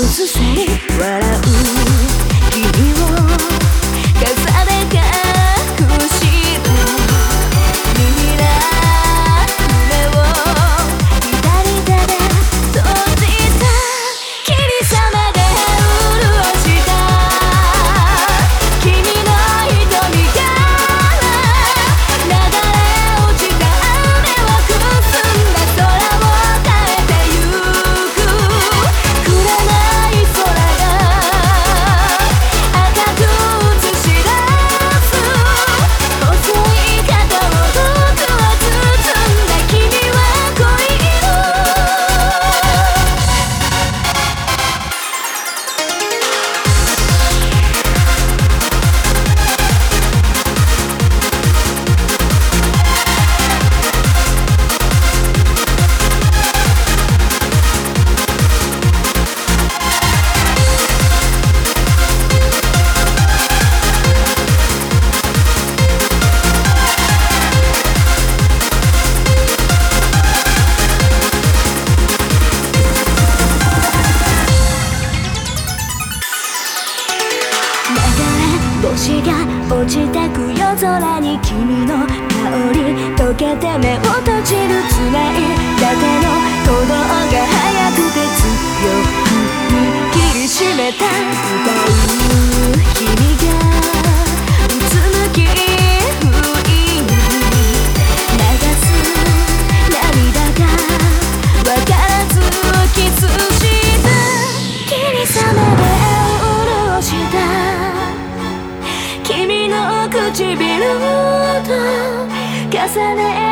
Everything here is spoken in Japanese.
突然笑う君を傘で隠したミラー目を左手で閉じた霧雨で潤した君の瞳から流れ落ちた雨はくすんだ空を変えてゆく紅い空が赤く映し出す細い肩を僕は包んだ君は恋色星が落ちてく夜空に君の香り溶けて目を閉じる繋いだ手の鼓動が速くて強く握りしめた歌う君がうつむき不意に流す涙がわからずキスした霧雨で潤した君の唇と重ね